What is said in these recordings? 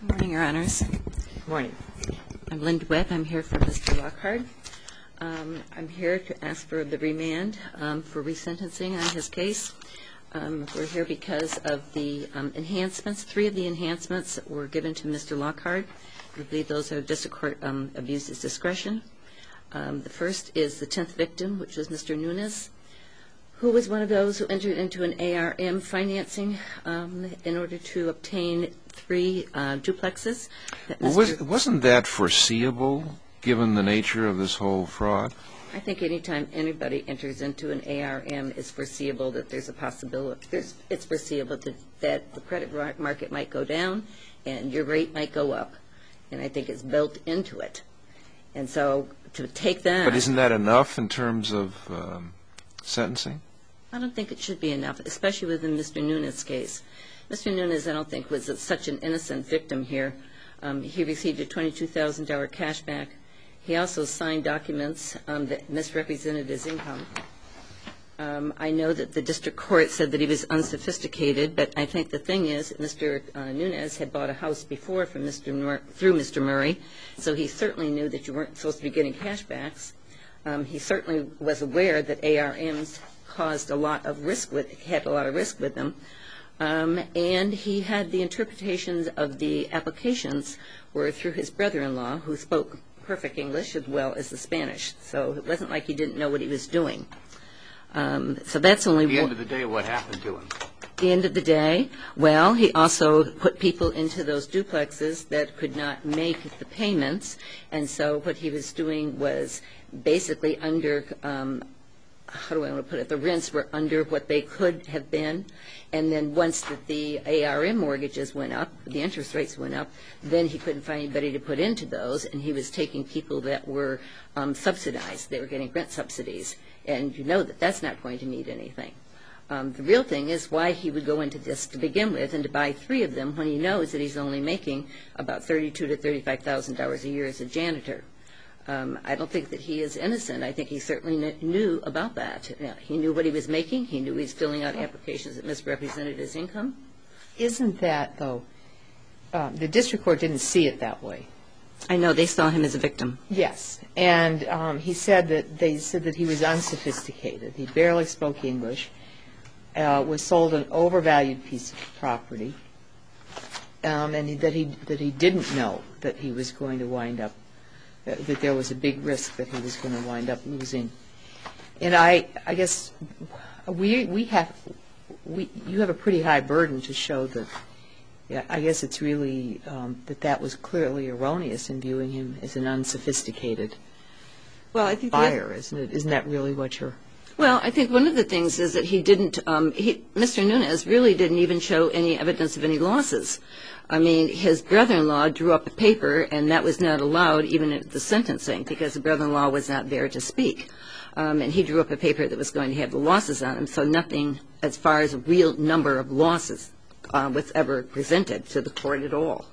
Good morning, Your Honors. Good morning. I'm Linda Webb. I'm here for Mr. Lockhart. I'm here to ask for the remand for resentencing on his case. We're here because of the enhancements. 3 of the enhancements were given to Mr. Lockhart. We believe those are district court abuses discretion. The first is the 10th victim, which was Mr. Nunez, who was one of those who entered into an ARM financing in order to obtain 3 duplexes. Wasn't that foreseeable, given the nature of this whole fraud? I think anytime anybody enters into an ARM, it's foreseeable that there's a possibility. It's foreseeable that the credit market might go down and your rate might go up. And I think it's built into it. And so to take that... But isn't that enough in terms of sentencing? I don't think it should be enough, especially within Mr. Nunez's case. Mr. Nunez, I don't think, was such an innocent victim here. He received a $22,000 cashback. He also signed documents that misrepresented his income. I know that the district court said that he was unsophisticated, but I think the thing is Mr. Nunez had bought a house before through Mr. Murray, so he certainly knew that you weren't supposed to be getting cashbacks. He certainly was aware that ARMs caused a lot of risk had a lot of risk with them. And he had the interpretations of the applications were through his brother-in-law, who spoke perfect English as well as the Spanish. So it wasn't like he didn't know what he was doing. So that's only... At the end of the day, what happened to him? At the end of the day, well, he also put people into those duplexes that could not make the payments. And so what he was doing was basically under... how do I want to put it? The rents were under what they could have been. And then once the ARM mortgages went up, the interest rates went up, then he couldn't find anybody to put into those, and he was taking people that were subsidized. They were getting rent subsidies. And you know that that's not going to meet anything. The real thing is why he would go into this to begin with and to buy 3 of them when he knows that he's only making about $32,000 to $35,000 a year as a janitor. I don't think that he is innocent. I think he certainly knew about that. He knew what he was making. He knew he was filling out applications that misrepresented his income. Isn't that, though, the district court didn't see it that way. I know. They saw him as a victim. Yes. And he said that they said that he was unsophisticated. He barely spoke English, was sold an overvalued piece of property, and that he didn't know that he was going to wind up that there was a big risk that he was going to wind up losing. And I guess you have a pretty high burden to show that, I guess it's really that was clearly erroneous in viewing him as an unsophisticated buyer, isn't it? Isn't that really what you're... Well, I think one of the things is that he didn't, Mr. Nunez really didn't even show any evidence of any losses. I mean, his brother-in-law drew up a paper, and that was not allowed even at the sentencing because the brother-in-law was not there to speak. And he drew up a paper that was going to have the losses on him, so nothing as far as a real number of losses was ever presented to the court at all.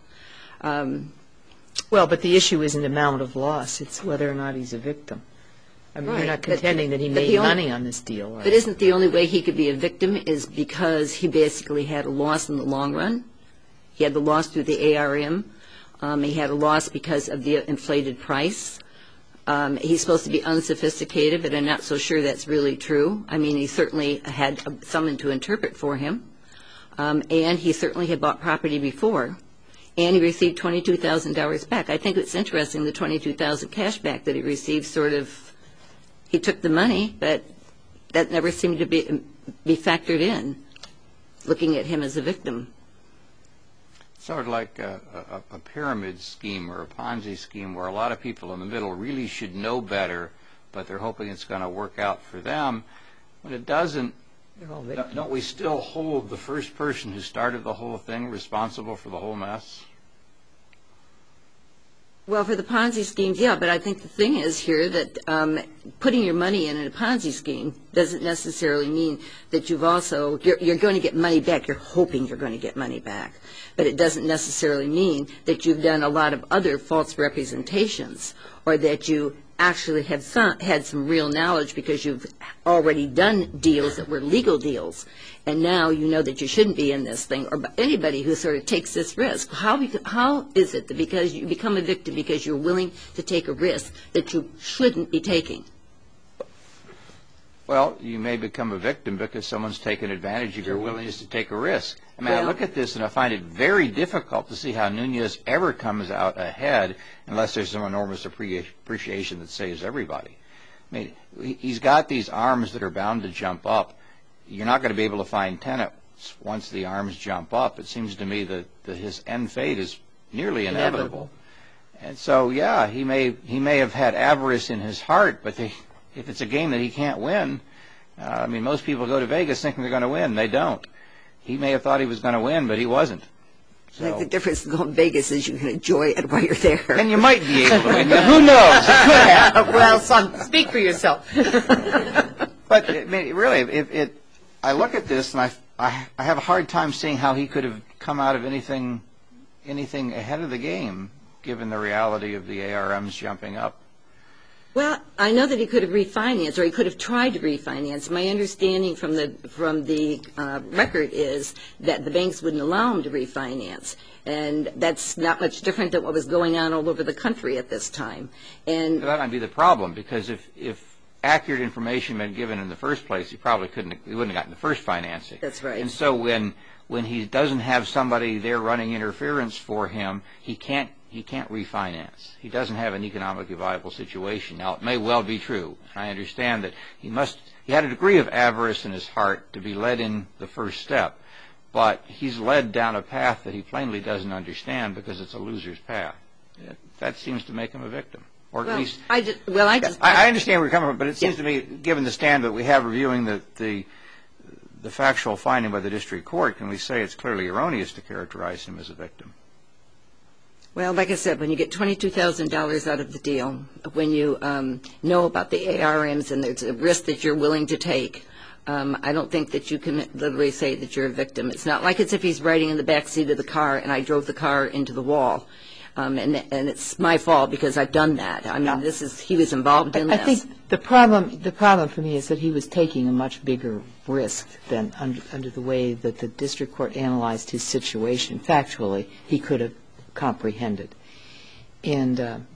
Well, but the issue isn't amount of loss. It's whether or not he's a victim. I mean, you're not contending that he made money on this deal, right? But isn't the only way he could be a victim is because he basically had a loss in the long run? He had the loss through the ARM. He had a loss because of the inflated price. He's supposed to be unsophisticated, but I'm not so sure that's really true. I mean, he certainly had someone to interpret for him. And he certainly had bought property before. And he received $22,000 back. I think it's interesting, the $22,000 cash back that he received sort of, he took the money, but that never seemed to be factored in, looking at him as a victim. Sort of like a pyramid scheme or a Ponzi scheme where a lot of people in the middle really should know better, but they're hoping it's going to work out for them. When it doesn't, don't we still hold the first person who started the whole thing responsible for the whole mess? Well, for the Ponzi schemes, yeah, but I think the thing is here that putting your money in a Ponzi scheme doesn't necessarily mean that you've also, you're going to get money back. You're hoping you're going to get money back. But it doesn't necessarily mean that you've done a lot of other false representations or that you actually have had some real knowledge because you've already done deals that were legal deals, and now you know that you shouldn't be in this thing, or anybody who sort of takes this risk. How is it that because you become a victim because you're willing to take a risk that you shouldn't be taking? Well, you may become a victim because someone's taken advantage of your willingness to take a risk. I mean, I look at this and I find it very difficult to see how Nunez ever comes out ahead unless there's some enormous appreciation that saves everybody. I mean, he's got these arms that are bound to jump up. You're not going to be able to find tenants once the arms jump up. It seems to me that his end fate is nearly inevitable. And so, yeah, he may have had avarice in his heart, but if it's a game that he can't win, I mean, most people go to Vegas thinking they're going to win. They don't. He may have thought he was going to win, but he wasn't. So. I think the difference in going to Vegas is you can enjoy it while you're there. And you might be able to win. Who knows? It could happen. Well, speak for yourself. But I mean, really, I look at this and I have a hard time seeing how he could have come out of anything ahead of the game, given the reality of the ARMs jumping up. Well, I know that he could have refinanced, or he could have tried to refinance. My understanding from the record is that the banks wouldn't allow him to refinance, and that's not much different than what was going on all over the country at this time. And that might be the problem, because if accurate information had been given in the first place, he wouldn't have gotten the first financing. That's right. And so when he doesn't have somebody there running interference for him, he can't refinance. He doesn't have an economically viable situation. Now, it may well be true. I understand that he had a degree of avarice in his heart to be led in the first step, but he's led down a path that he plainly doesn't understand because it's a loser's path. That seems to make him a victim. Or at least I understand where you're coming from, but it seems to me, given the stand that we have reviewing the factual finding by the district court, can we say it's clearly erroneous to characterize him as a victim? Well, like I said, when you get $22,000 out of the deal, when you know about the ARMs and there's a risk that you're willing to take, I don't think that you can literally say that you're a victim. It's not like it's if he's riding in the back seat of the car and I drove the car into the wall. And it's my fault because I've done that. I mean, he was involved in this. I think the problem for me is that he was taking a much bigger risk than under the way that the district court analyzed his situation. Factually, he could have comprehended. And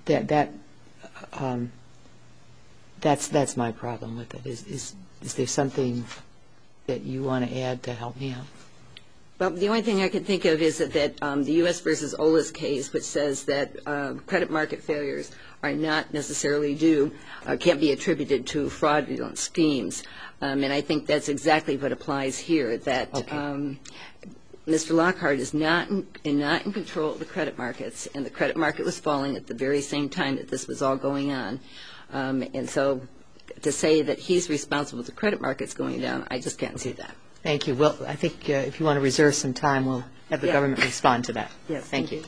that's my problem with it. Is there something that you want to add to help me out? Well, the only thing I can think of is that the U.S. versus OLAS case, which says that credit market failures are not necessarily can't be attributed to fraudulent schemes. And I think that's exactly what applies here, that Mr. Lockhart is not in control of the credit markets, and the credit market was falling at the very same time that this was all going on. And so to say that he's responsible for the credit markets going down, I just can't see that. Thank you. Well, I think if you want to reserve some time, we'll have the government respond to that. Yes, thank you.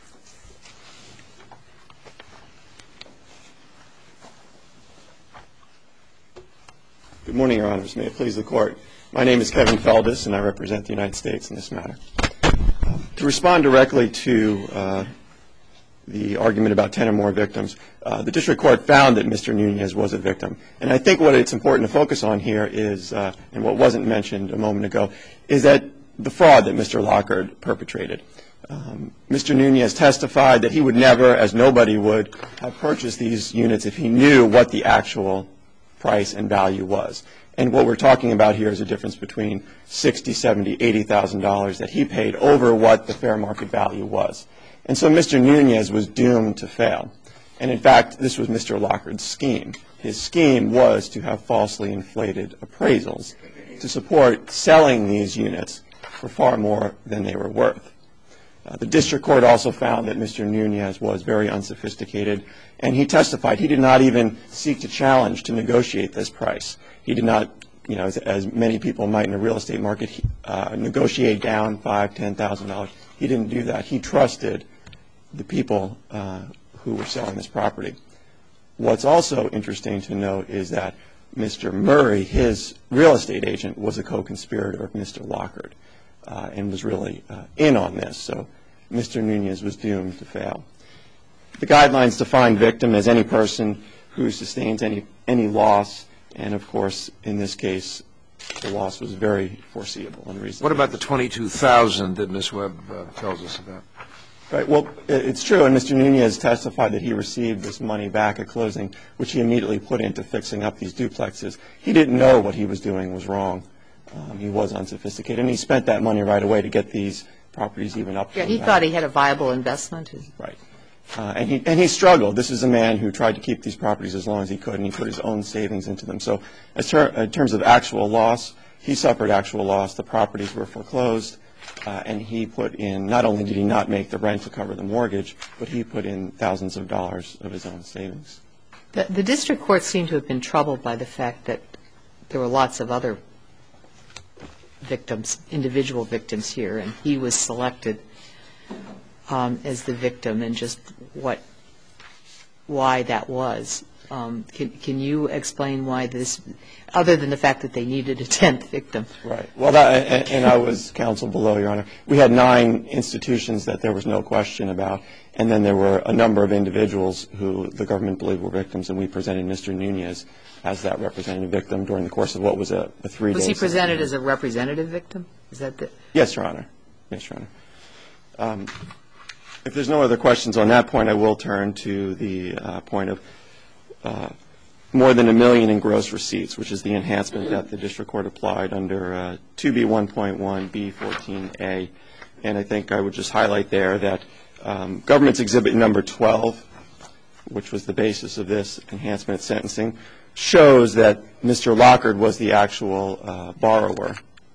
Good morning, Your Honors. May it please the Court. My name is Kevin Feldis, and I represent the United States in this matter. To respond directly to the argument about 10 or more victims, the district court found that Mr. Nunez was a victim. And I think what it's important to focus on here is, and what wasn't mentioned a moment ago, is that the fraud that Mr. Lockhart perpetrated. Mr. Nunez testified that he would never, as nobody would, have purchased these units if he knew what the actual price and value was. And what we're talking about here is a difference between $60,000, $70,000, $80,000 that he paid over what the fair market value was. And so Mr. Nunez was doomed to fail. And in fact, this was Mr. Lockhart's scheme. His scheme was to have falsely inflated appraisals to support selling these units for far more than they were worth. The district court also found that Mr. Nunez was very unsophisticated, and he testified he did not even seek to challenge to negotiate this price. He did not, as many people might in a real estate market, negotiate down $5,000, $10,000. He didn't do that. He trusted the people who were selling this property. What's also interesting to note is that Mr. Murray, his real estate agent, was a co-conspirator of Mr. Lockhart and was really in on this. So Mr. Nunez was doomed to fail. The guidelines define victim as any person who sustains any loss. And, of course, in this case, the loss was very foreseeable and reasonable. What about the $22,000 that Ms. Webb tells us about? Right. Well, it's true, and Mr. Nunez testified that he received this money back at closing, which he immediately put into fixing up these duplexes. He didn't know what he was doing was wrong. He was unsophisticated, and he spent that money right away to get these properties even up. Yeah, he thought he had a viable investment. Right. And he struggled. This is a man who tried to keep these properties as long as he could, and he put his own savings into them. So in terms of actual loss, he suffered actual loss. The properties were foreclosed, and he put in, not only did he not make the rent to cover the mortgage, but he put in thousands of dollars of his own savings. The district court seemed to have been troubled by the fact that there were lots of other victims, individual victims here, and he was selected as the victim, and just why that was. Can you explain why this, other than the fact that they needed a 10th victim? Right. Well, and I was counsel below, Your Honor. We had 9 institutions that there was no question about, and then there were a number of individuals who the government believed were victims, and we presented Mr. Nunez as that representative victim during the course of what was a 3-day. Was he presented as a representative victim? Is that the? Yes, Your Honor. Yes, Your Honor. If there's no other questions on that point, I will turn to the point of more than $1 million in gross receipts, which is the enhancement that the district court applied under 2B1.1B14A. And I think I would just highlight there that government's exhibit number 12, which was the basis of this enhancement sentencing, shows that Mr. Lockard was the actual borrower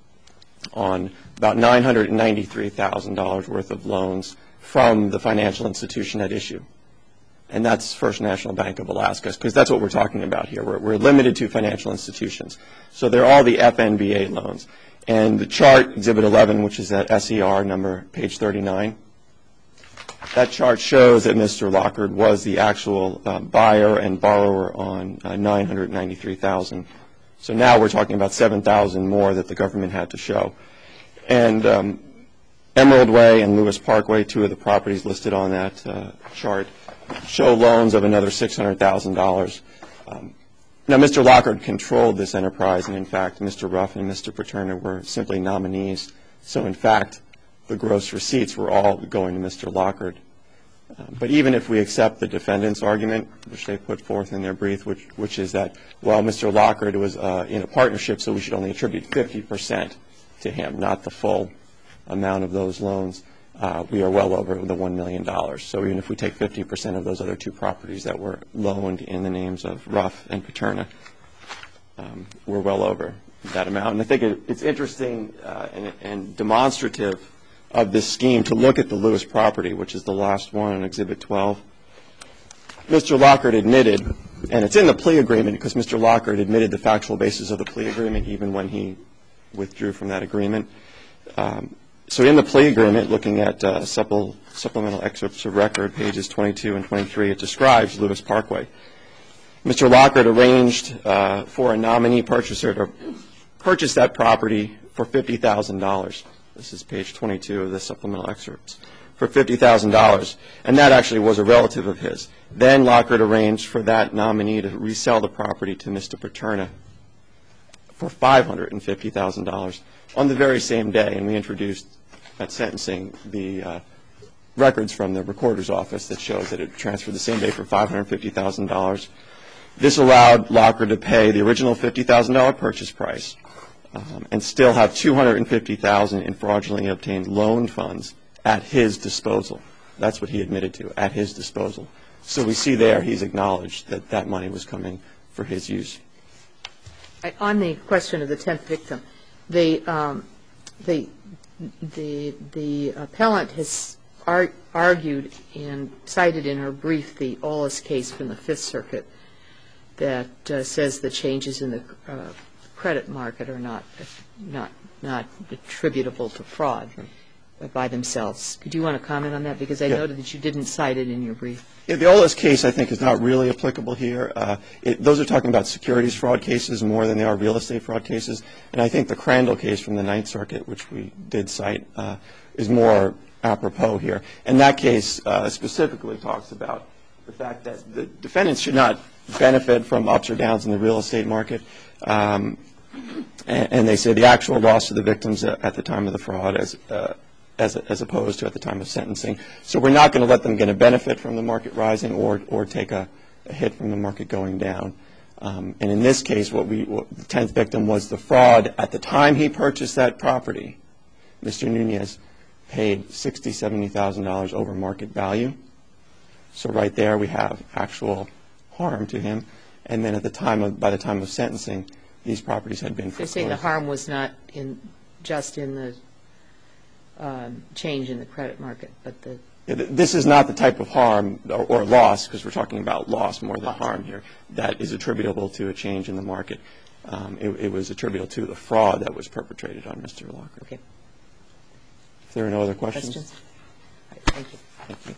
on about $993,000 worth of loans from the financial institution at issue. And that's First National Bank of Alaska, because that's what we're talking about here. We're limited to financial institutions. So they're all the FNBA loans. And the chart, Exhibit 11, which is at SER number page 39, that chart shows that Mr. Lockard was the actual buyer and borrower on $993,000. So now we're talking about $7,000 more that the government had to show. And Emerald Way and Lewis Parkway, 2 of the properties listed on that chart, show loans of another $600,000. Now, Mr. Lockard controlled this enterprise, and in fact, Mr. Ruff and Mr. Paterna were simply nominees. So in fact, the gross receipts were all going to Mr. Lockard. But even if we accept the defendant's argument, which they put forth in their brief, which is that, well, Mr. Lockard was in a partnership, so we should only attribute 50% to him, not the full amount of those loans, we are well over the $1 million. So even if we take 50% of those other 2 properties that were loaned in the names of Ruff and Paterna, we're well over that amount. And I think it's interesting and demonstrative of this scheme to look at the Lewis property, which is the last one in Exhibit 12. Mr. Lockard admitted, and it's in the plea agreement because Mr. Lockard admitted the factual basis of the plea agreement even when he withdrew from that agreement. So in the plea agreement, looking at supplemental excerpts of record, pages 22 and 23, it describes Lewis Parkway. Mr. Lockard arranged for a nominee purchaser to purchase that property for $50,000. This is page 22 of the supplemental excerpts, for $50,000. And that actually was a relative of his. Then Lockard arranged for that nominee to resell the property to Mr. Paterna for $550,000 on the very same day. And we introduced at sentencing the records from the recorder's office that shows that it transferred the same day for $550,000. This allowed Lockard to pay the original $50,000 purchase price and still have $250,000 in fraudulently obtained loan funds at his disposal. That's what he admitted to, at his disposal. So we see there he's acknowledged that that money was coming for his use. On the question of the 10th victim, the appellant has argued and cited in her brief the Ollis case from the Fifth Circuit that says the changes in the credit market are not attributable to fraud by themselves. Could you want to comment on that? Because I noted that you didn't cite it in your brief. Yeah, the Ollis case, I think, is not really applicable here. Those are talking about securities fraud cases more than they are real estate fraud cases. And I think the Crandall case from the Ninth Circuit, which we did cite, is more apropos here. And that case specifically talks about the fact that the defendants should not benefit from ups or downs in the real estate market. And they say the actual loss to the victims at the time of the fraud as opposed to at the time of sentencing. So we're not going to let them get a benefit from the market rising or take a hit from the market going down. And in this case, the 10th victim was the fraud. At the time he purchased that property, Mr. Nunez paid $60,000, $70,000 over market value. So right there we have actual harm to him. And then by the time of sentencing, these properties had been foreclosed. They're saying the harm was not just in the change in the credit market, but this is not the type of harm or loss, because we're talking about loss more than harm here, that is attributable to a change in the market. It was attributable to the fraud that was perpetrated on Mr. Lockhart. Okay. If there are no other questions? All right, thank you. Thank you.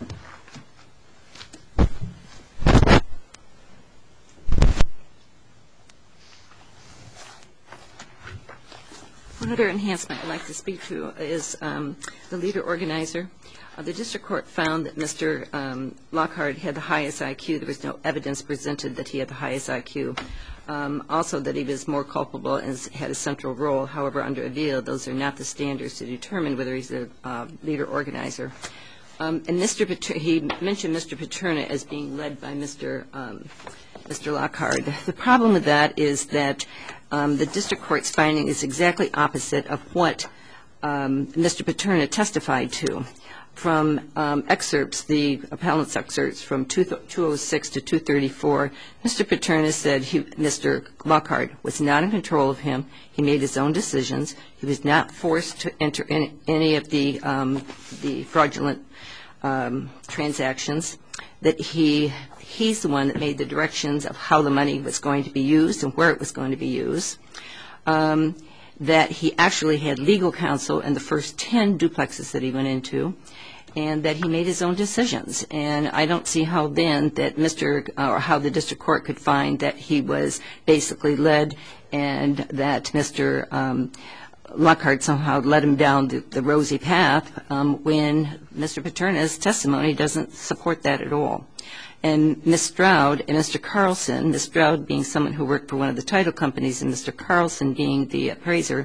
One other enhancement I'd like to speak to is the leader organizer. The district court found that Mr. Lockhart had the highest IQ. There was no evidence presented that he had the highest IQ. Also that he was more culpable and had a central role. However, under Avila, those are not the standards to determine whether he's a leader organizer. And he mentioned Mr. Paterna as being led by Mr. Lockhart. The problem with that is that the district court's finding is exactly opposite of what Mr. Paterna testified to. From excerpts, the appellant's excerpts from 206 to 234, Mr. Paterna said Mr. Lockhart was not in control of him. He made his own decisions. He was not forced to enter in any of the fraudulent transactions. That he's the one that made the directions of how the money was going to be used and where it was going to be used. That he actually had legal counsel in the first 10 duplexes that he went into, and that he made his own decisions. And I don't see how then that how the district court could find that he was basically led and that Mr. Lockhart somehow led him down the rosy path when Mr. Paterna's testimony doesn't support that at all. And Ms. Stroud and Mr. Carlson, Ms. Stroud being someone who worked for one of the title companies and Mr. Carlson being the appraiser,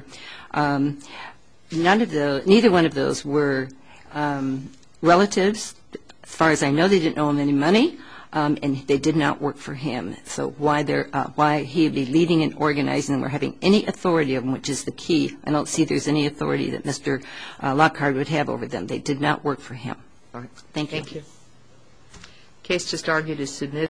neither one of those were relatives. As far as I know, they didn't owe him any money, and they did not work for him. So why he would be leading and organizing or having any authority of them, which is the key, I don't see there's any authority that Mr. Lockhart would have over them. They did not work for him. All right. Thank you. Thank you. Case just argued is submitted.